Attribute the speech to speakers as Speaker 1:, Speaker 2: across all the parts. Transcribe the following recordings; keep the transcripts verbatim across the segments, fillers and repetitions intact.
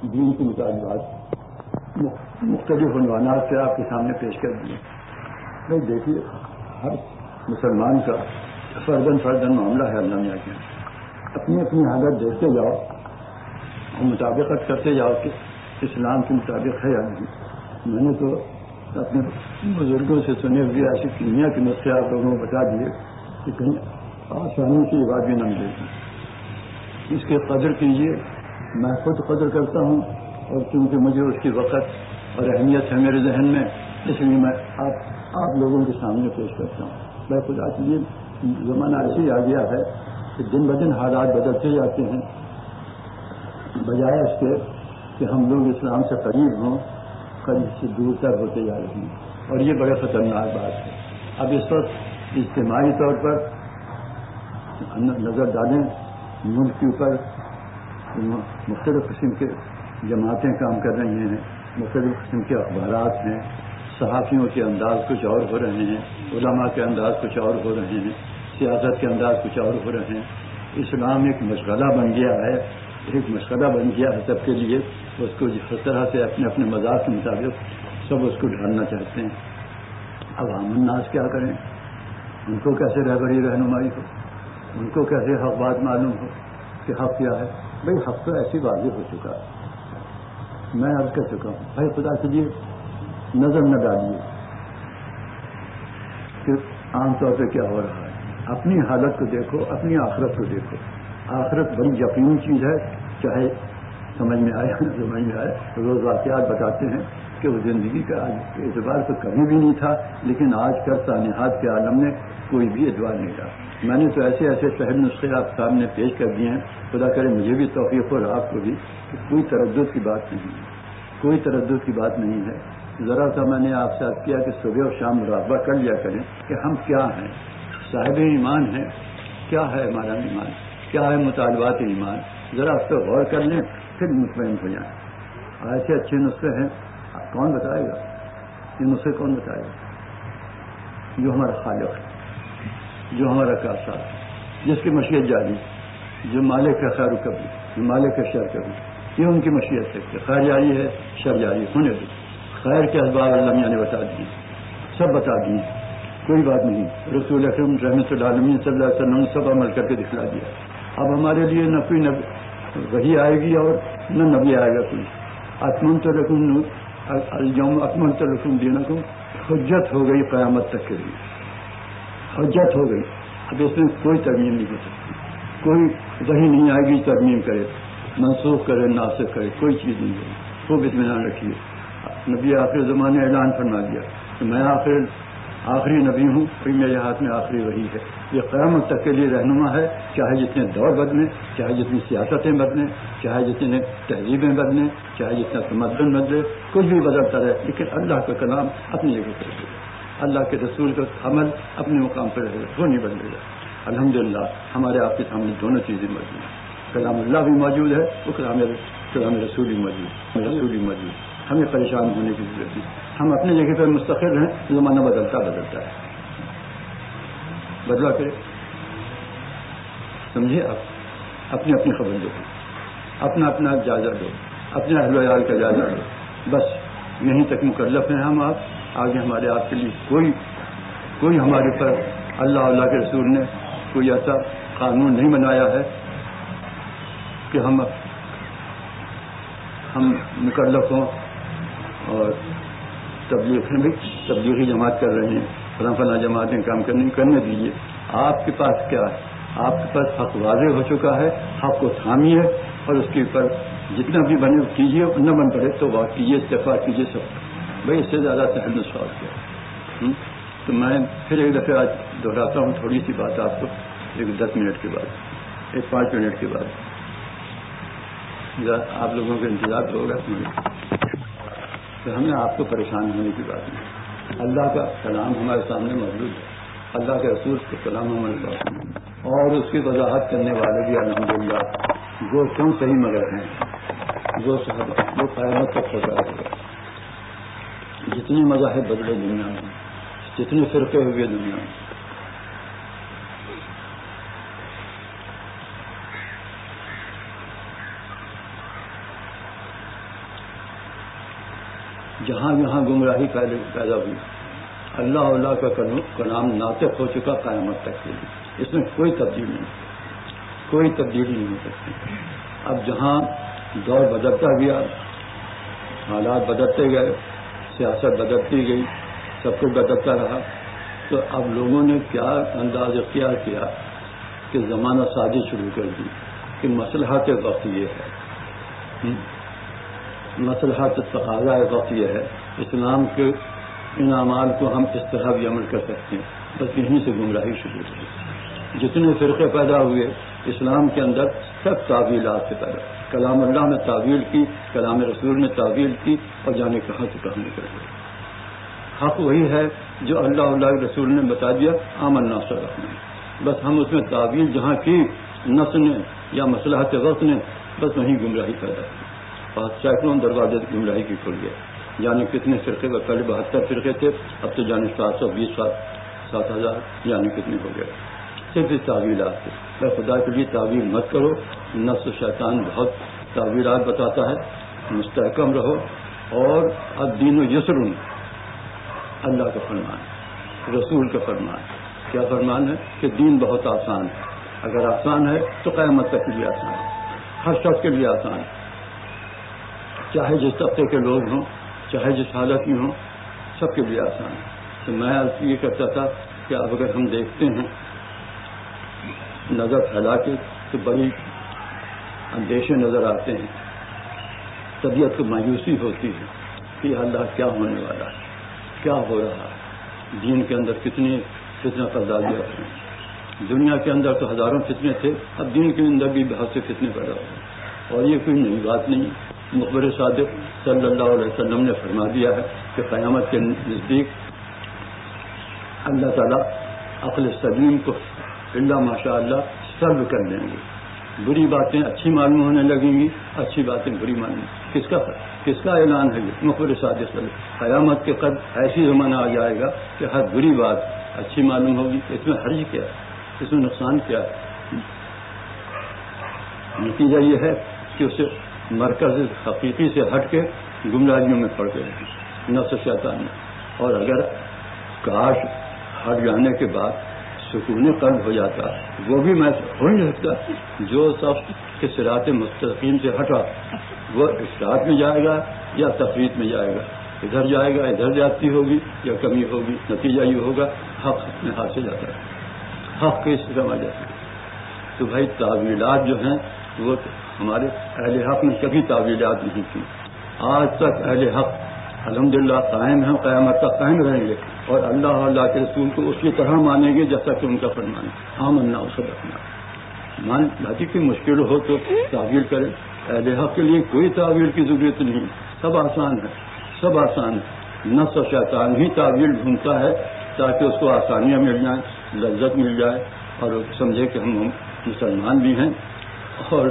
Speaker 1: دین کے مطالبات مختلف عنوانات سے آپ کے سامنے پیش کر دیے. نہیں دیکھیے، ہر مسلمان کا فردن فردن معاملہ ہے اللہ میاں کے. اپنی اپنی حالت دیکھتے جاؤ اور مطابقت کرتے جاؤ کہ اسلام کے مطابق ہے یا نہیں. میں نے تو اپنے بزرگوں سے سنے ہوئے ایسی کیمیا کے نسخے آپ لوگوں کو بتا دیے کہ کہیں آسانی سے یہ بات بھی نہ ملے گی. اس کی قدر کیجیے. میں خود قدر کرتا ہوں، اور چونکہ مجھے اس کی وقت اور اہمیت ہے میرے ذہن میں، اس لیے میں آپ آپ لوگوں کے سامنے پیش کرتا ہوں. میں خدا کے لیے زمانہ ایسے ہی آ گیا ہے کہ دن بدن حالات بدلتے جاتے ہیں، بجائے اس کے کہ ہم لوگ اسلام سے قریب ہوں، قریب سے دور تر ہوتے جا رہے ہیں، اور یہ بڑا خطرناک بات ہے. اب اس وقت اجتماعی طور پر نظر ڈالیں، ملک کے اوپر مختلف قسم کے جماعتیں کام کر رہی ہیں، مختلف قسم کے اخبارات ہیں، صحافیوں کے انداز کچھ اور ہو رہے ہیں، علماء کے انداز کچھ اور ہو رہے ہیں، سیاست کے انداز کچھ اور ہو رہے ہیں. اسلام ایک مشغلہ بن گیا ہے، ایک مشغلہ بن گیا ہے سب کے لیے. اس کو جس طرح سے اپنے اپنے مزاج کے مطابق سب اس کو ڈھالنا چاہتے ہیں. اب عام الناس کیا کریں؟ ان کو کیسے رہبری رہنمائی ہو؟ ان کو کیسے حق بات معلوم ہو کہ حق کیا ہے؟ بھائی حق تو ایسی واضح ہو چکا ہے. میں عرض کر چکا ہوں، بھائی خدا کے لیے نظر نہ ڈالیے کہ عام طور پہ کیا ہو رہا ہے. اپنی حالت کو دیکھو، اپنی آخرت کو دیکھو. آخرت بڑی یقینی چیز ہے، چاہے سمجھ میں آئے نہ سمجھ میں آئے. روز واقعات بتاتے ہیں کہ وہ زندگی کا اعتبار تو کبھی بھی نہیں تھا، لیکن آج کل سانحات کے عالم میں کوئی بھی اعتبار نہیں رہا. میں نے تو ایسے ایسے سہل نسخے آپ سامنے پیش کر دیے ہیں، خدا کرے مجھے بھی توفیق اور آپ کو بھی، کہ کوئی تردد کی بات نہیں ہے، کوئی تردد کی بات نہیں ہے. ذرا سا میں نے آپ سے عرض کیا کہ صبح اور شام مراقبہ کر لیا کریں کہ ہم کیا ہیں، صاحب ایمان ہیں، کیا ہے ہمارا ایمان، کیا ہے مطالبات ایمان. ذرا اس پہ غور کر لیں، پھر مطمئن ہو جائیں. ایسے اچھے نسخے ہیں، کون بتائے گا یہ نسخے؟ کون بتائے گا؟ جو ہمارا خالق ہے، جو ہمارا کاسا ہے، جس کی مشیت جاری، جو مالک ہے خیر و کبھی، جو مالک ہے شر کبھی. یہ ان کی مشیت ہے کہ خیر جاری ہے، شر جاری ہونے دو. خیر کے اسباب اللہ میاں نے بتا دیے، سب بتا دیے، کوئی بات نہیں. رسول اکرم رحمۃ اللہ علیہ صلی اللہ علیہ وسلم نے سب عمل کر کے دکھلا دیا. اب ہمارے لیے نہ کوئی نبی وہی آئے گی اور نہ نبی آئے گا کوئی. اکملت لکم اليوم اکملت لکم دینکم، حجت ہو گئی قیامت تک کے لیے، حجت ہو گئی. اب اس میں کوئی ترمیم نہیں ہو سکتی، کوئی وہی نہیں آئے گی ترمیم کرے، منسوخ کرے، ناسخ کرے، کوئی چیز نہیں ہوگی. خوب اطمینان رکھیے. نبی آخر زمانے اعلان فرما دیا کہ میں آخر آخری نبی ہوں، پھر میرے ہاتھ میں آخری وحی ہے. یہ قیامت تک کے لیے رہنما ہے، چاہے جتنے دور بدلیں، چاہے جتنی سیاستیں بدلیں، چاہے جتنے تہذیبیں بدلیں، چاہے جتنا تمدن بدلے، کچھ بھی بدلتا رہے، لیکن اللہ کا کلام اپنی جگہ پر رہے گا، اللہ کے رسول کا عمل اپنے مقام پر رہے گا، وہ نہیں بدلے گا. الحمدللہ ہمارے آپ کے سامنے دونوں چیزیں موجود ہیں. کلام اللہ بھی موجود ہے، وہ کلام کلام رسول بھی موجود ہے، رسول بھی موجود ہے. ہمیں پریشان ہونے کی ضرورت نہیں. ہم اپنی جگہ پر مستقل ہیں، زمانہ بدلتا بدلتا ہے، بدلا کرے. سمجھے؟ آپ اپنی اپنی خبر دو، اپنا اپنا جائزہ دو، اپنے اہل و عیال کا جائزہ دو. بس یہیں تک مکلف ہیں ہم. آپ آگے ہمارے آپ کے لیے کوئی کوئی ہمارے پر اللہ اللہ کے رسول نے کوئی ایسا قانون نہیں بنایا ہے کہ ہم ہم مکلف ہوں اور تبلیغ بھی تبلیغی جماعت کر رہے ہیں، فلاں فلاں جماعتیں کام کرنے کرنے دیجیے. آپ کے پاس کیا ہے؟ آپ کے پاس حق واضح ہو چکا ہے، حق کو تھامیے اور اس کے اوپر جتنا بھی بنے کیجیے، نہ بن پڑے تو بات کیجیے، استعفا کیجیے. سب بھائی اس سے زیادہ سہل سوال کیا. تو میں پھر ایک دفعہ آج دہراتا ہوں تھوڑی سی بات آپ کو، ایک دس منٹ کے بعد، ایک پانچ منٹ کے بعد. آپ لوگوں کا انتظار ہوگا تو ہمیں آپ کو پریشان ہونے کی بات نہیں. اللہ کا کلام ہمارے سامنے موجود ہے، اللہ کے رسول کا کلام ہمارے پاس، اور اس کی وضاحت کرنے والے بھی الحمدللہ جو کم صحیح مگر ہیں، جو وہ قیامت تک پہنچا ہوگا. جتنے مذاہب بدلے دنیا میں، جتنے فرقے ہوئے دنیا میں، جہاں جہاں گمراہی پیدا ہوئی اللہ اللہ کا کلام ناطق ہو چکا قیامت تک کے لیے، اس میں کوئی تبدیلی نہیں، کوئی تبدیلی نہیں ہو سکتی۔ اب جہاں دور بدلتا گیا، حالات بدلتے گئے، سیاست بدلتی گئی، سب کچھ بدلتا رہا، تو اب لوگوں نے کیا انداز اختیار کیا کہ زمانہ سازی شروع کر دی کہ مصلحت وقت یہ ہے، مصلحت تقاضا وقت یہ ہے، اسلام کے ان اعمال کو ہم اس طرح بھی عمل کر سکتے ہیں۔ بس یہیں سے گمراہی شروع ہوئی، جتنے فرقے پیدا ہوئے اسلام کے اندر سب تعویلات سے پیدا، کلام اللہ نے تعویل کی، کلام رسول نے تعویل کی، اور جانے کہاں سے کہاں نکل گئے۔ حق وہی ہے جو اللہ اللہ کے رسول نے بتا دیا، آمنا صدقنا، بس ہم اس میں تعویل جہاں کی نفس نے یا مصلحت وقت نے، بس وہیں گمراہی پیدا کی، اور سینکڑوں دروازے گمراہی کی کھل گئے۔ یعنی کتنے فرقے کا، پہلے بہتر فرقے تھے، اب تو جانے سات سو بیس سات سات ہزار یعنی کتنے ہو گئے، صرف اس تعویلات سے۔ میں خدا کے لیے تعویل مت کرو، نفس و شیطان بہت تعویلات بتاتا ہے، مستحکم رہو۔ اور اب دین و یسر، اللہ کا فرمان، رسول کا فرمان، کیا فرمان ہے کہ دین بہت آسان ہے، اگر آسان ہے تو قیامت تک کے لیے آسان ہے، ہر شخص کے لیے آسان ہے، چاہے جس طبقے کے لوگ ہوں، چاہے جس حالت میں ہوں، سب کے لیے آسان ہے۔ تو میں یہ کہتا تھا کہ اب اگر ہم دیکھتے ہیں نظر پھیلا کے تو بڑی اندیشے نظر آتے ہیں، طبیعت کو مایوسی ہوتی ہے کہ اللہ کیا ہونے والا ہے، کیا ہو رہا ہے، دین کے اندر کتنی فتنہ پردازیاں ہیں، دنیا کے اندر تو ہزاروں فتنے تھے، اب دین کے اندر بھی بہت سے فتنے پیدا ہوئے، اور یہ کوئی نئی بات نہیں۔ مخبر صادق صلی اللہ علیہ وسلم نے فرما دیا ہے کہ قیامت کے نزدیک اللہ تعالیٰ عقل سلیم کو اللہ ماشاء اللہ سلب کر لیں گے، بری باتیں اچھی معلوم ہونے لگیں گی، اچھی باتیں بری معلوم۔ کس کا کس کا اعلان ہے یہ؟ مخبر صادق صلی اللہ، قیامت کے قد ایسی زمانہ آ جائے گا کہ ہر بری بات اچھی معلوم ہوگی، اس میں حرج کیا ہے، اس میں نقصان کیا ہے؟ نتیجہ یہ ہے کہ اسے مرکز حقیقی سے ہٹ کے گمراہیوں میں پڑ گئے ہیں نفس شیطان میں۔ اور اگر کاش ہٹ جانے کے بعد سکون قلب ہو جاتا، وہ بھی میں ہو نہیں سکتا۔ جو شخص کے صراط مستقیم سے ہٹا وہ اصلاح میں جائے گا یا تفریط میں جائے گا، ادھر جائے گا ادھر جاتی ہوگی یا کمی ہوگی، نتیجہ یہ ہوگا حق اپنے ہاتھ سے جاتا ہے، حق کے سمجھ جاتا ہے۔ تو بھائی تعویلات جو ہیں وہ ہمارے اہل حق نے کبھی تعویلات نہیں کی، آج تک اہل حق الحمدللہ قائم ہیں، قیامت تک قائم رہیں گے، اور اللہ اور اللہ کے رسول کو اسی طرح مانیں گے جیسا کہ ان کا فرمان ہے، آمنا وصدقنا۔ مان بھائی کوئی مشکل ہو تو تعویل کریں، اہل حق کے لیے کوئی تعویل کی ضرورت نہیں، سب آسان ہے، سب آسان ہے۔ نفس و شیطان ہی تعویل ڈھونڈتا ہے تاکہ اس کو آسانیاں مل جائیں، لذت مل جائے، اور سمجھے کہ ہم مسلمان بھی ہیں، اور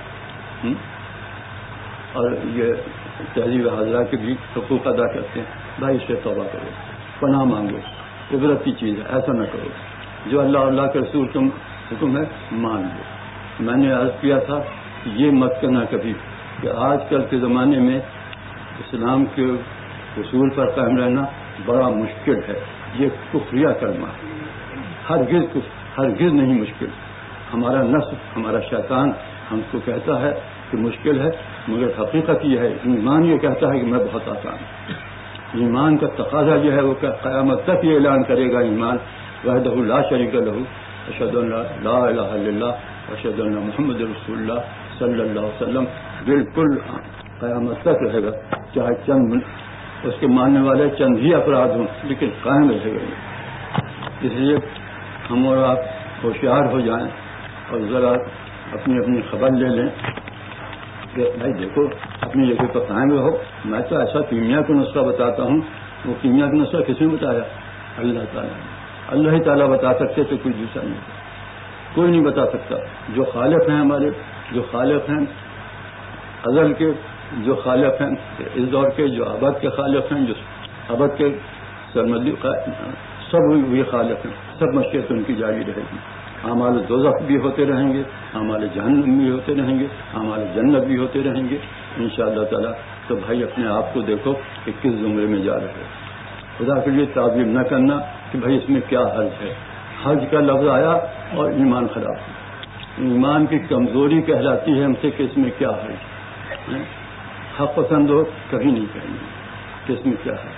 Speaker 1: اور یہ تہذیب حاضرہ کے بھی حقوق ادا کرتے ہیں۔ بھائی اس سے توبہ کرو، پناہ مانگو، عبرت کی چیز ہے، ایسا نہ کرو۔ جو اللہ اللہ کے رسول کا حکم ہے مان لو۔ میں نے عرض کیا تھا یہ مت کرنا کبھی کہ آج کل کے زمانے میں اسلام کے اصول پر قائم رہنا بڑا مشکل ہے، یہ کفریہ کلمہ ہے، ہرگز ہرگز نہیں مشکل۔ ہمارا نفس، ہمارا شیطان ہم کو کہتا ہے کہ مشکل ہے، مگر حقیقت یہ ہے، ایمان یہ کہتا ہے کہ میں بہت آسان ہوں۔ ایمان کا تقاضا جو ہے وہ قیامت تک یہ اعلان کرے گا، ایمان وحدہ لا شریک لہ، اشہد ان لا الہ الا اللہ اشہد ان محمد رسول اللہ صلی اللہ علیہ وسلم، بالکل قیامت تک رہے گا، چاہے چند اس کے ماننے والے چند ہی افراد ہوں، لیکن قائم رہے گا۔ اس لیے ہم اور آپ ہوشیار ہو جائیں اور ذرا اپنی اپنی خبر لے لیں کہ بھائی دیکھو اپنی جگہ پر قائم رہو۔ میں تو ایسا کیمیا کا نسخہ بتاتا ہوں، وہ کیمیا کا نسخہ کس نے بتایا؟ اللہ تعالیٰ، اللہ ہی تعالیٰ بتا سکتے تو کوئی دوسرا نہیں، کوئی نہیں بتا سکتا۔ جو خالق ہیں ہمارے، جو خالق ہیں ازل کے، جو خالق ہیں اس دور کے، جو ابد کے خالق ہیں، جو ابد کے سرمدی سب یہ خالق ہیں، سب مشیت ان کی جاری رہے گی۔ اعمال دوزخ بھی ہوتے رہیں گے، اعمال جہنم بھی ہوتے رہیں گے، اعمال جنت بھی ہوتے رہیں گے انشاءاللہ تعالی۔ تو بھائی اپنے آپ کو دیکھو کہ کس زمرے میں جا رہے ہو. خدا کے لیے تعظیم نہ کرنا کہ بھائی اس میں کیا حرج ہے. حرج کا لفظ آیا اور ایمان خراب ہو. ایمان کی کمزوری کہلاتی ہے ہم سے کہ اس میں کیا ہے. حق پسند ہو کبھی نہیں کہیں گے کہ اس میں کیا ہے.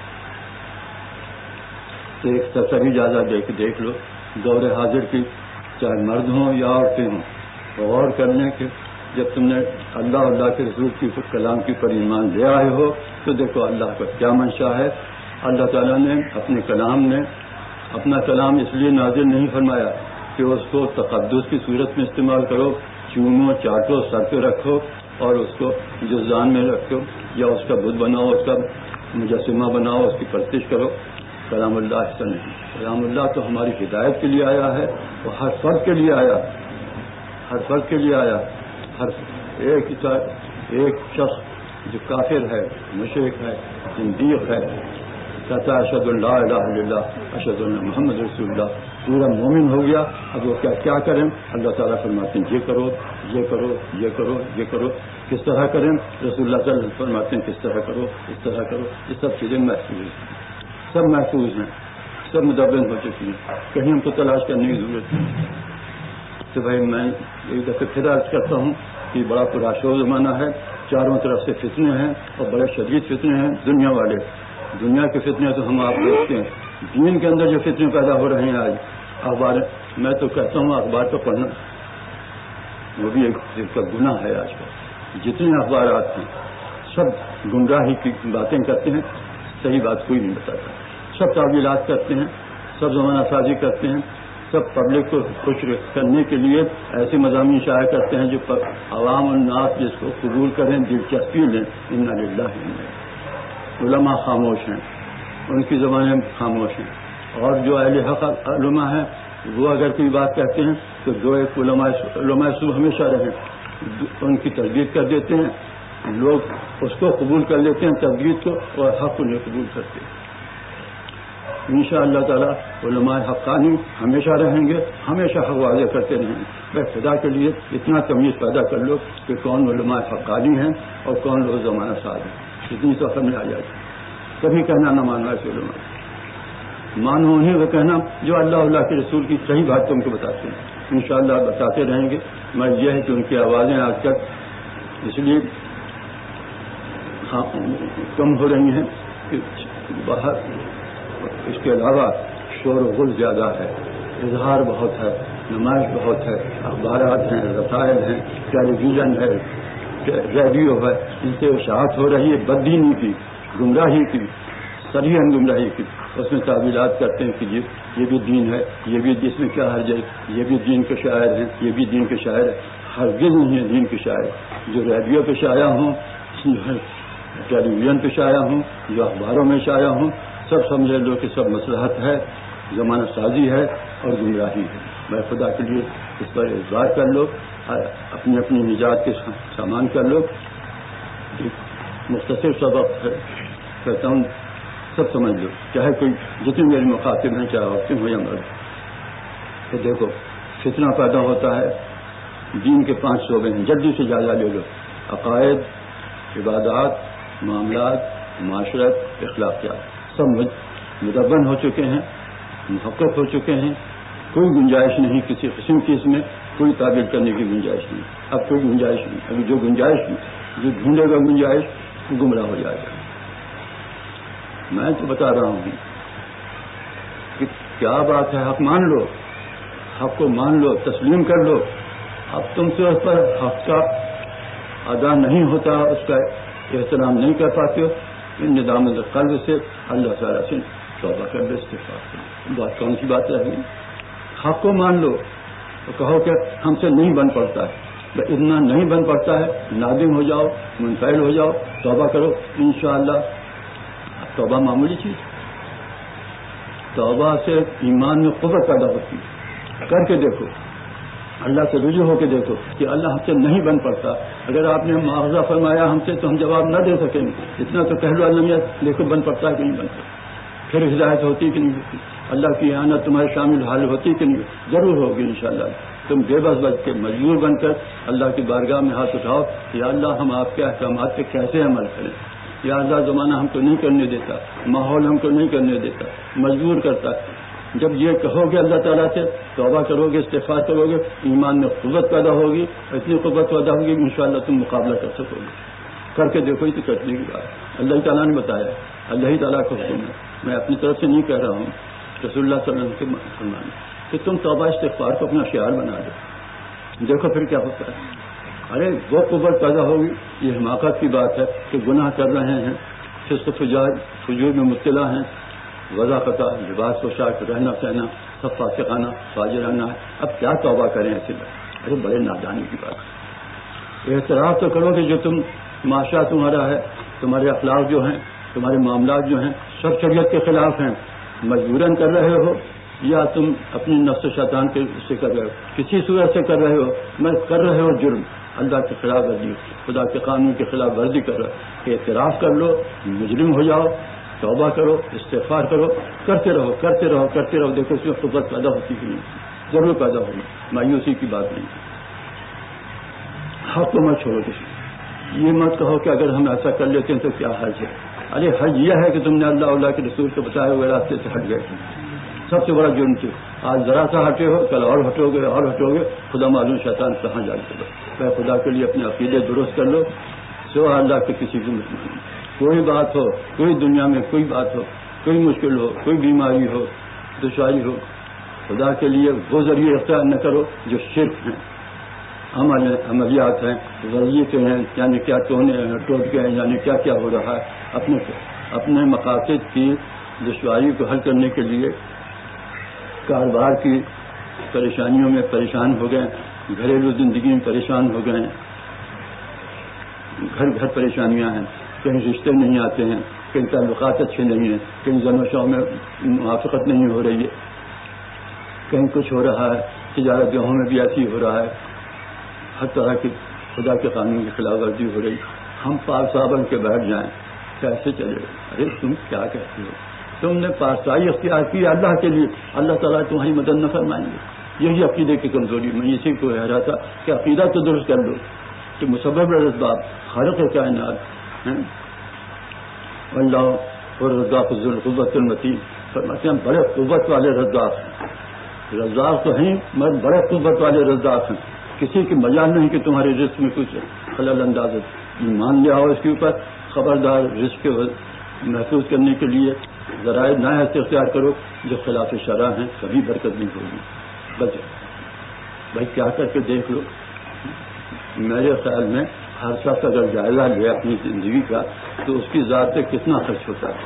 Speaker 1: تو ایک تصویر زیادہ دیکھ دیکھ لو دور حاضر کی, چاہے مرد ہوں یا عورتیں ہوں, غور کرنے کے جب تم نے اللہ اللہ کے رسول کی کلام کی پر ایمان لے آئے ہو تو دیکھو اللہ کا کیا منشا ہے. اللہ تعالیٰ نے اپنے کلام میں اپنا کلام اس لیے نازل نہیں فرمایا کہ اس کو تقدس کی صورت میں استعمال کرو, چومو چاٹو سر پہ رکھو اور اس کو جزان میں رکھو یا اس کا بت بناؤ, اس کا مجسمہ بناؤ, اس کی پرستش کرو. کلام اللہ ایسا نہیں. کلام اللہ تو ہماری ہدایت کے لیے آیا ہے, وہ ہر فرد کے لیے آیا, ہر فرد کے لیے آیا. ہر ایک ایک شخص جو کافر ہے, مشرک ہے, زندیق ہے, کہتا ہے اشہد ان لا الہ الا اللہ اشہد ان محمد رسول اللہ, پورا مومن ہو گیا. اب وہ کیا کیا کریں؟ اللہ تعالیٰ فرماتے ہیں یہ کرو یہ کرو یہ کرو یہ کرو. کس طرح کریں؟ رسول اللہ صلی اللہ علیہ وسلم فرماتے ہیں کس طرح کرو اس طرح کرو. یہ سب چیزیں محفوظ ہیں, سب محفوظ ہیں, سب مدون ہو چکی ہیں, کہیں ہم کو تلاش کرنے کی ضرورت نہیں. تو بھائی میں ایک دفعہ پھر عرض کرتا ہوں کہ بڑا پراشور زمانہ ہے, چاروں طرف سے فتنے ہیں اور بڑے شدید فتنے ہیں. دنیا والے دنیا کے فتنے تو ہم آپ دیکھتے ہیں, دین کے اندر جو فتنے پیدا ہو رہے ہیں آج. اخبار میں تو کہتا ہوں اخبار کو پڑھنا وہ بھی ایک کا گناہ ہے. آج کل جتنے اخبارات ہیں سب گمراہی کی باتیں کرتے ہیں, صحیح بات کوئی نہیں بتاتا. سب تعویلات کرتے ہیں, سب زمانہ سازی کرتے ہیں, سب پبلک کو خوش کرنے کے لیے ایسے مضامین شائع کرتے ہیں جو عوام الناس جس کو قبول کریں, دلچسپی لیں. انا للہ. علماء خاموش ہیں, ان کی زبانیں خاموش ہیں, اور جو اہل حق علماء ہیں وہ اگر کوئی بات کہتے ہیں تو دو ایک علماء علماء سب ہمیشہ رہیں, ان کی تردید کر دیتے ہیں. لوگ اس کو قبول کر لیتے ہیں تردید کو, اور حق انہیں قبول کرتے ہیں. انشاء اللہ تعالیٰ علماء حقانی ہمیشہ رہیں گے, ہمیشہ حق واضح کرتے رہیں گے. میں خدا کے لیے اتنا تمیز پیدا کر لو کہ کون علماء حقانی ہیں اور کون لوگ زمانہ ساز ہیں. اتنی تو سمجھ آ جائے. کبھی کہنا نہ مانو ایسے علماء, مانو انہیں وہ کہنا جو اللہ اللہ کے رسول کی صحیح بات تم کو بتاتے ہیں. انشاءاللہ بتاتے رہیں گے. میں یہ ہے کہ ان کی آوازیں آج تک اس لیے کم ہو رہی ہیں کہ باہر اس کے علاوہ شور و غل زیادہ ہے, اظہار بہت ہے, نمائش بہت ہے, اخبارات ہیں, رسائل ہیں, ٹیلی ویژن ہے, ریڈیو ہے, ان سے اشاعت ہو رہی ہے بددینی کی, گمراہی کی, صریحاً گمراہی کی. اس میں تعویلات کرتے ہیں کہ یہ یہ بھی دین ہے, یہ بھی اس میں کیا حرج ہے, یہ بھی دین کے شاعر ہیں, یہ بھی دین کے شاعر ہے. ہرگز نہیں ہے دین کے شاعر. جو ریڈیو پہ شائع ہوں, ٹیلی ویژن پہ شائع ہوں, جو اخباروں میں شائع ہوں, سب سمجھ لو کہ سب مصلحت ہے, زمانہ سازی ہے اور گمراہی ہے. میں خدا کے لیے اس پر اظہار کر لو, اپنی اپنی نجات کے سامان کر لو. مختصر سبق کہتا ہوں, سب سمجھ لو, چاہے کوئی جتنے میرے مخاطب ہیں, چاہے عورتیں ہو یا مرد. تو دیکھو فتنہ پیدا ہوتا ہے. دین کے پانچ شعبے ہیں, جلدی سے جائزہ لے لو. عقائد, عبادات, معاملات, معاشرت, اخلاقیات, سب مدون ہو چکے ہیں, محقق ہو چکے ہیں. کوئی گنجائش نہیں کسی قسم کی, اس میں کوئی تعبیر کرنے کی گنجائش نہیں. اب کوئی گنجائش نہیں. ابھی جو گنجائش جو ڈھونڈے گا گنجائش وہ گمراہ ہو جائے گا. میں تو بتا رہا ہوں کہ کیا بات ہے, حق مان لو, حق کو مان لو, تسلیم کر لو. اب تم سے اس پر حق کا ادا نہیں ہوتا, اس کا احترام نہیں کر پاتے ہو, ان ندام قلب سے اللہ تعالیٰ سے توبہ کر لو, استغفار کرو. بات کون سی بات رہی؟ حق کو مان لو تو کہو کہ ہم سے نہیں بن پڑتا ہے. اتنا نہیں بن پڑتا ہے, نادم ہو جاؤ, منفعل ہو جاؤ, توبہ کرو. انشاءاللہ توبہ معمولی چیز, توبہ سے ایمان میں قوت پیدا ہوتی ہے. کر کے دیکھو, اللہ سے رجوع ہو کے دیکھو کہ اللہ ہم سے نہیں بن پڑتا. اگر آپ نے معاوضہ فرمایا ہم سے تو ہم جواب نہ دے سکیں گے. اتنا تو کہہ لو اللہ دیکھو بن پڑتا ہے کہ نہیں بنتا. پھر ہدایت ہوتی کہ نہیں ہوتی, اللہ کی اعانت تمہارے شامل حال ہوتی کہ نہیں, ضرور ہوگی انشاءاللہ. تم بے بس بچ کے مجبور بن کر اللہ کی بارگاہ میں ہاتھ اٹھاؤ, یا اللہ ہم آپ کے احکامات پہ کیسے عمل کریں, یا اللہ زمانہ ہم کو نہیں کرنے دیتا، ماحول ہم کو نہیں کرنے دیتا، مجبور کرتا ہے. جب یہ کہو گے اللہ تعالیٰ سے، توبہ کرو گے، استغفار کرو گے، ایمان میں قوت پیدا ہوگی، اتنی قوت پیدا ہوگی کہ انشاءاللہ تم مقابلہ کر سکو گے. کر کے دیکھو ہی تو کرنے کی بات اللہ تعالیٰ نے بتایا، اللہ تعالیٰ کو حکم ہے، میں اپنی طرف سے نہیں کہہ رہا ہوں، رسول اللہ صلی اللہ علیہ وسلم کے فرمان کہ تم توبہ استغفار کو اپنا شعار بنا دو، دیکھو پھر کیا ہوتا ہے. ارے وہ قوت پیدا ہوگی. یہ حماقت کی بات ہے کہ گناہ کر رہے ہیں، فسق فجار فجور میں مبتلا ہیں، وضاحت لباس پوشاک رہنا سہنا سب فاسقانہ فاجرانہ ہے، اب کیا توبہ کریں ایسے بات؟ ارے بڑے نادانی کی بات ہے. اعتراف تو کرو کہ جو تم معاشرہ تمہارا ہے، تمہارے اخلاق جو ہیں، تمہارے معاملات جو ہیں، سب شریعت کے خلاف ہیں، مجبوراً کر رہے ہو یا تم اپنی نفس شیطان کے سے کر رہے ہو، کسی صورت سے کر رہے ہو، میں کر رہے ہو جرم، اللہ کے خلاف ورزی، خدا کے قانون کے خلاف ورزی کر رہے ہو. اعتراف کر لو، مجرم ہو جاؤ، توبہ کرو، استغفار کرو، کرتے رہو کرتے رہو کرتے رہو دیکھو اس میں قوت پیدا ہوتی کہ نہیں، ضرور پیدا ہوگی، مایوسی کی بات نہیں. حق تو مت چھوڑو کسی، یہ مت کہو کہ اگر ہم ایسا کر لیتے ہیں تو کیا حرج ہے. ارے حج یہ ہے کہ تم نے اللہ اللہ کے رسول کو بتائے ہوئے راستے سے ہٹ گئے، سب سے بڑا جرم تھی. آج ذرا سا ہٹے ہو، کل اور ہٹو گے اور ہٹو گے، خدا معلوم شیطان کہاں جا کے. میں خدا کے لیے اپنے عقیدے درست کر لو، سوا اللہ کے کسی کو نہیں. کوئی بات ہو، کوئی دنیا میں کوئی بات ہو، کوئی مشکل ہو، کوئی بیماری ہو، دشواری ہو، خدا کے لیے وہ ذریعے اختیار نہ کرو جو شرک ہیں، عمل عملیات ہیں، وظیفے ہیں، یعنی کیا تونے ہیں، ٹوٹکے ہیں، یعنی کیا کیا ہو رہا ہے. اپنے اپنے مقاصد کی دشواری کو حل کرنے کے لیے کاروبار کی پریشانیوں میں پریشان ہو گئے، گھریلو زندگی میں پریشان ہو گئے، گھر گھر پریشانیاں ہیں، کہیں رشتے نہیں آتے ہیں، کہیں تعلقات اچھے نہیں ہیں، کہیں زن و شو میں موافقت نہیں ہو رہی ہے، کہیں کچھ ہو رہا ہے، تجارت گاہوں میں بھی ایسی ہو رہا ہے، ہر طرح کی خدا کے قانون کی خلاف ورزی ہو رہی. ہم پارسا بن کے بیٹھ جائیں، کیسے چلے گا؟ ارے تم کیا کہتے ہو؟ تم نے پارسائی اختیار کی اللہ کے لیے، اللہ تعالیٰ تمہاری مدد نہ فرمائیں گے. یہی عقیدے کی کمزوری. میں اسی کو کہہ رہا تھا کہ عقیدہ تو درست کر لو کہ مسبب الاسباب خالق کائنات ہیں، اللہ اور رزاق ذو القوت المتین، فرماتے ہیں بڑے قوت والے رزاق ہیں. رزاق تو ہیں مگر بڑے قوت والے رزاق ہیں. کسی کی مجال نہیں کہ تمہارے رزق میں کچھ خلل انداز مان لیا ہو. اس کے اوپر خبردار رزق کو محفوظ کرنے کے لیے ذرائع نہ ایسے اختیار کرو جو خلاف شرع ہیں، کبھی برکت نہیں ہوگی. بس بھائی کیا کر کے دیکھ لو. میرے خیال میں ہر شخص اگر جائزہ لے اپنی زندگی کا تو اس کی ذات پہ کتنا خرچ ہوتا ہے،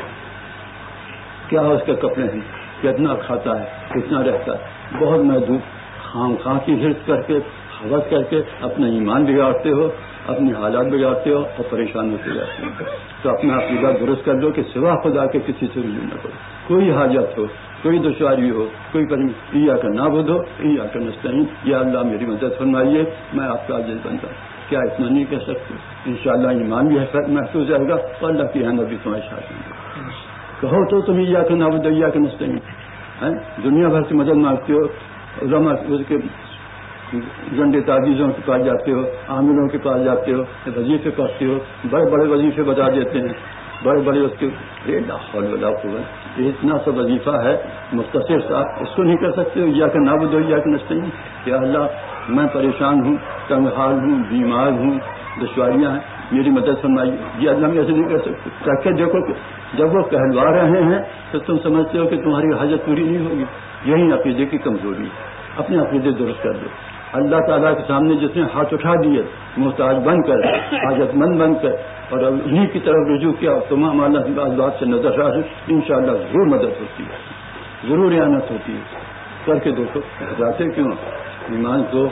Speaker 1: کیا اس کے کپڑے ہیں، کتنا کھاتا ہے، کتنا رہتا ہے. بہت محدود. خام خواہ کی حرص کر کے حوث کر کے اپنا ایمان بگاڑتے ہو، اپنی حالات بگاڑتے ہو اور پریشان ہوتے جاتے ہو. تو اپنا عقیدہ درست کر دو کہ سوا خدا کے کسی سے رجوع نہ کرو. کوئی حاجت ہو، کوئی دشواری ہو، کوئی پریشانی، یا کا نعبد ہو یا کا نستعین، یا اللہ میری مدد فرمائیے، میں آپ کا عاجز بنتا ہوں. کیا اتنا نہیں کہہ سکتے؟ انشاءاللہ ایمان بھی محفوظ رہے گا اور اللہ کی حمد بھی تمہارے ساتھ ہوں. کہو تو تم یا کا نعبد یا کا نستعین ہیں، دنیا بھر سے مدد مانگتے ہو، علماء کے گنڈے تعویذوں کے پاس جاتے ہو، عاملوں کے پاس جاتے ہو، وظیفے پڑھتے ہو، بڑے بڑے وظیفے بتا دیتے ہیں، بڑے بڑے اس کے لا حول ولا قوت. یہ اتنا سا وظیفہ ہے مختصر سا، اس کو نہیں کر سکتے ہو یا کہ نعبد یا کہ نستعین. یا اللہ میں پریشان ہوں، تنگ حال ہوں، بیمار ہوں، دشواریاں ہیں، میری مدد فرمائیے. یہ اللہ میں ایسے نہیں کر سکتے. کہہ کے دیکھو کہ جب وہ کہلوا رہے ہیں تو تم سمجھتے ہو کہ تمہاری حاجت پوری نہیں ہوگی. یہی عقیدے کی کمزوری ہے. اپنے عقیدے درست کر دو. اللہ تعالیٰ کے سامنے جس نے ہاتھ اٹھا دیے محتاج بن کر، حاجت مند بن کر، اور انہیں کی طرف رجوع کیا، تمام اللہ کی بات سے نظر رہا ہے، انشاءاللہ ضرور مدد ہوتی ہے، ضرور اعانت ہوتی ہے. کر کے دیکھو. جاتے کیوں؟ ایمان تو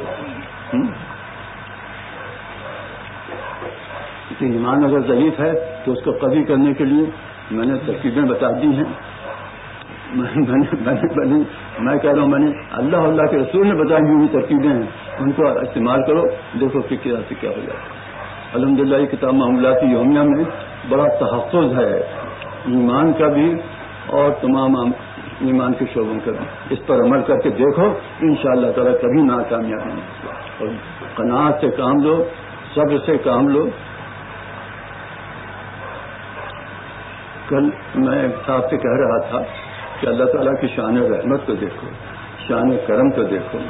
Speaker 1: ایمان اگر ضعیف ہے تو اس کو قوی کرنے کے لیے میں نے ترکیبیں بتا دی ہیں. میں میں کہہ رہا ہوں، میں نے اللہ اللہ کے رسول نے بتائی ہوئی ترکیبیں ہیں، ان کو استعمال کرو، دیکھو کہ کیا سے کیا ہو جائے. الحمدللہ یہ کتاب معاملات یومیہ میں بڑا تحفظ ہے ایمان کا بھی اور تمام ایمان کے شعبوں کا بھی. اس پر عمل کر کے دیکھو، انشاءاللہ تعالیٰ کبھی ناکامیاب نہیں. اور قناعت سے کام لو، صبر سے کام لو، کل میں ایک صاحب سے کہہ رہا تھا کہ اللہ تعالیٰ کی شان رحمت کو دیکھو، شان کرم کو دیکھو،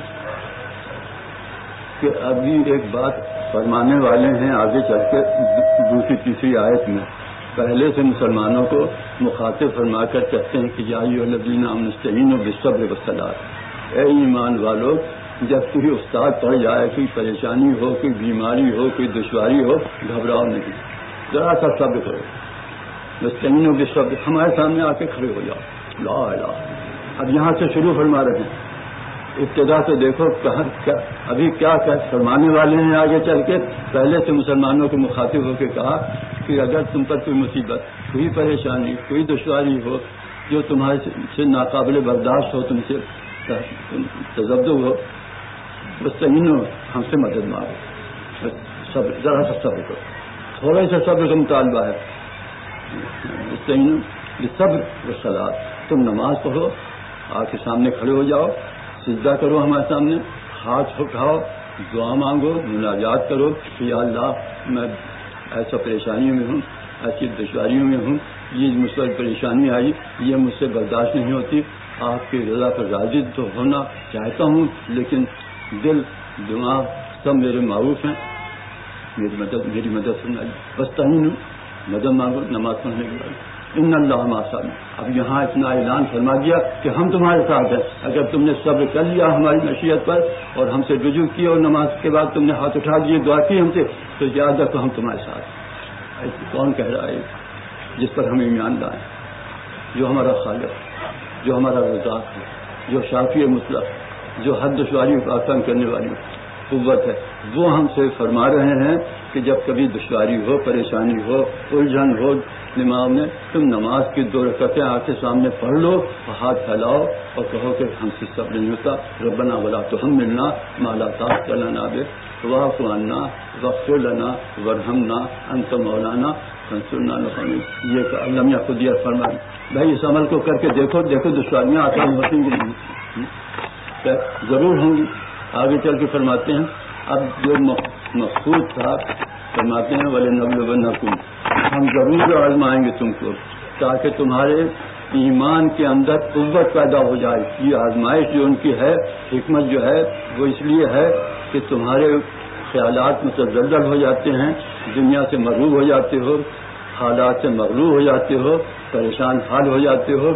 Speaker 1: کہ ابھی ایک بات فرمانے والے ہیں آگے چل کے دوسری تیسری آیت میں، پہلے سے مسلمانوں کو مخاطب فرما کر کہتے ہیں کہ یا ایھا الذین آمنوا استعینوا بالصبر والصلاۃ، اے ایمان والو جب کوئی استاد پڑھ جائے، کوئی پریشانی ہو، کوئی بیماری ہو، کوئی دشواری ہو، گھبراؤ نہیں، ذرا سا صبر کرو، استعینوا بالصبر، ہمارے سامنے آ کے کھڑے ہو جاؤ، لا الہ۔ اب یہاں سے شروع فرما رہے ہیں، ابتدا سے دیکھو کہاں کیا ابھی کیا فرمانے والے ہیں آگے چل کے، پہلے سے مسلمانوں کے مخاطب ہو کے کہا کہ اگر تم پر کوئی مصیبت، کوئی پریشانی، کوئی دشواری ہو جو تمہارے سے ناقابل برداشت ہو، تم سے تذبذب ہو، بس تینوں ہم سے مدد مانگو، صبر، ذرا سا صبر کرو، تھوڑا سا صبر کا مطالبہ ہے، صبر والصلاۃ، تم نماز پڑھو، آ کے سامنے کھڑے ہو جاؤ، سجدہ کرو ہمارے سامنے، ہاتھ اٹھاؤ، دعا مانگو، مناجات کرو کہ یا اللہ میں ایسا پریشانیوں میں ہوں، ایسی دشواریوں میں ہوں، یہ مجھ پر پریشانی آئی، یہ مجھ سے برداشت نہیں ہوتی، آپ کی رضا پر راضی تو ہونا چاہتا ہوں، لیکن دل دماغ سب میرے معروف ہیں، میری مدد میری مدد سننا، بس تہین مدد مانگو نماز پڑھنے کے بعد، ان اللہ مع الصابرین۔ اب یہاں اتنا اعلان فرما دیا کہ ہم تمہارے ساتھ ہیں، اگر تم نے صبر کر لیا ہماری نصیحت پر اور ہم سے رجوع کیا اور نماز کے بعد تم نے ہاتھ اٹھا دیے، دعا کی ہم سے، تو یاد رکھو ہم تمہارے ساتھ ہیں۔ ایسے کون کہہ رہا ہے جس پر ہم ایمان لائیں، جو ہمارا خالق، جو ہمارا رزاق ہے، جو شافی مطلق، جو ہر دشواری کو آسان کرنے والی قوت ہے، وہ ہم سے فرما رہے ہیں کہ جب کبھی دشواری ہو، پریشانی ہو، الجھن ہو دماغ میں، تم نماز کی دو رکعتیں آ کے سامنے پڑھ لو، ہاتھ پھیلاؤ اور کہو کہ ہم سے صبر نہیں ہوتا، ربنا ولا تحملنا ما لا طاقت لنا بہ واعف عنا واغفر لنا وارحمنا انت مولانا فانصرنا علی القوم الکافرین۔ یہ کہ علامہ خودیہ فرمائے بھائی اس عمل کو کر کے دیکھو، دیکھو دشواریاں آسان ہوتی ہیں نہیں، ضرور ہوں گی۔ آگے چل کے فرماتے ہیں اب جو مقصود تھا، فرماتے ہیں وَلَنَبْلُوَنَّکُمْ، ہم ضرور آزمائیں گے تم کو تاکہ تمہارے ایمان کے اندر قوت پیدا ہو جائے۔ یہ آزمائش جو ان کی ہے، حکمت جو ہے وہ اس لیے ہے کہ تمہارے خیالات متزلزل ہو جاتے ہیں، دنیا سے مغرور ہو جاتے ہو، حالات سے مغرور ہو جاتے ہو، پریشان حال ہو جاتے ہو،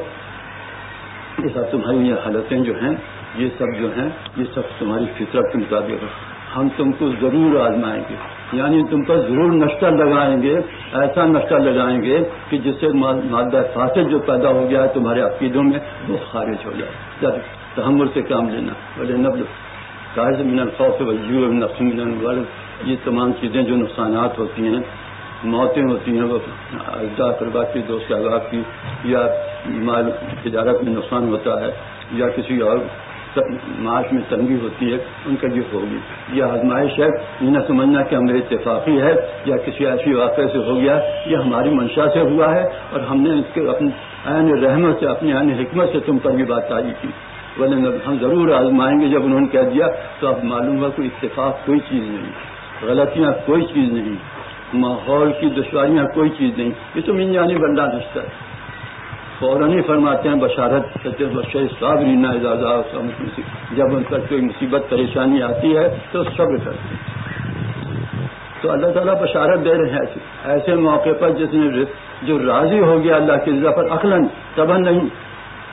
Speaker 1: یہ سب تمہاری یہ حالتیں جو ہیں، یہ سب جو ہیں یہ سب تمہاری فطرت کے مطابق ہے۔ ہم تم کو ضرور آزمائیں گے، یعنی تم پر ضرور نشہ لگائیں گے، ایسا نشہ لگائیں گے کہ جس سے مادہ فاسد جو پیدا ہو گیا ہے تمہارے عقیدوں میں وہ خارج ہو جائے۔ تحمل سے کام لینا، بولے نبل قائد من الخوف والجوع والنقص من الاموال، یہ تمام چیزیں جو نقصانات ہوتی ہیں، موتیں ہوتی ہیں، وہ اجزاء اقربا کی، دوست احباب کی، یا مال تجارت میں نقصان ہوتا ہے، یا کسی اور معاش میں تنگی ہوتی ہے، ان کا یہ ہوگی۔ یہ آزمائش ہے، یہ نہ سمجھنا کہ ہمیں اتفاقی ہے یا کسی ایسی واقعے سے ہو گیا، یہ ہماری منشا سے ہوا ہے اور ہم نے اس کے اپنی عین رحمت سے، اپنی عین حکمت سے تم پر بھی بات آئی کی، ورنہ ہم ضرور آزمائیں گے۔ جب انہوں نے کہہ دیا تو اب معلوم ہوا کوئی اتفاق کوئی چیز نہیں، غلطیاں کوئی چیز نہیں، ماحول کی دشواریاں کوئی چیز نہیں، یہ تو من جانب اللہ نشتا ہے۔ فوراً ہی فرماتے ہیں بشارت کرتے ہیں صابرین اذا جاءتهم مصیبۃ، جب ان پر کوئی مصیبت پریشانی آتی ہے تو صبر کرتے ہیں۔ تو اللہ تعالیٰ بشارت دے رہے ہیں ایسے ایسے موقع پر جس نے جو راضی ہو گیا اللہ کی رضا پر، عقلاً طبعاً نہیں،